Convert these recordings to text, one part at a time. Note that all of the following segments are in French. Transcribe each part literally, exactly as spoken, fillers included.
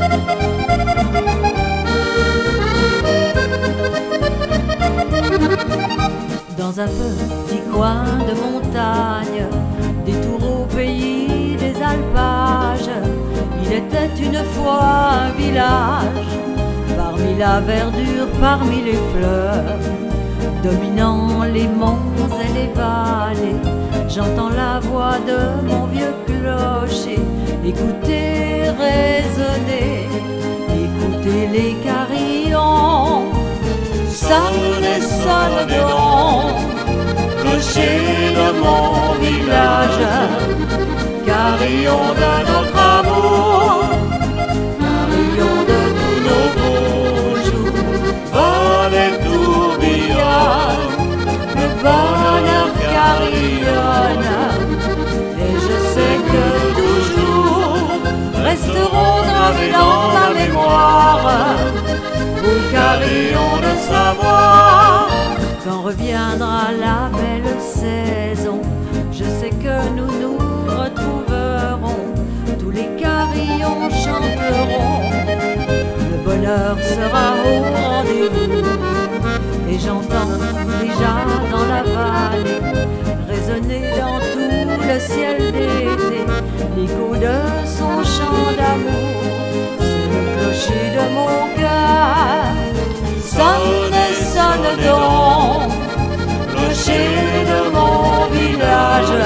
Dans un petit coin de montagne, des tours au pays des alpages, il était une fois un village, parmi la verdure, parmi les fleurs, dominant les monts et les vallées. J'entends la voix de mon vieux clocher, écoutez résonner, écoutez les carillons, sonne et sonne donc, clocher de mon village, carillon de notre amour, carillon de tous nos beaux jours, vol et tourbillonne, le bonheur carillonne, et je sais que toujours resteront gravés dans ma mémoire vos carillons de Savoie. Quand reviendra la belle saison, je sais que nous nous retrouverons, tous les carillons chanteront, le bonheur sera au rendez-vous. Et j'entends déjà dans la vallée résonner dans tout le ciel d'été l'écho de son chant d'amour. C'est le clocher de mon cœur, sonne et sonne donc, clocher de mon village,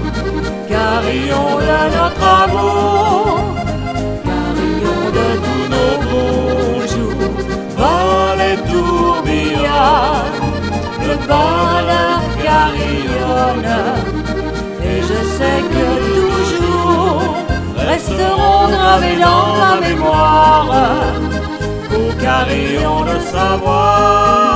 carillon de notre amour, carillon de tous nos beaux jours, vol et tourbillonne, le bonheur carillonne, et je sais que toujours resteront gravés dans ma mémoire aux carillons de Savoie.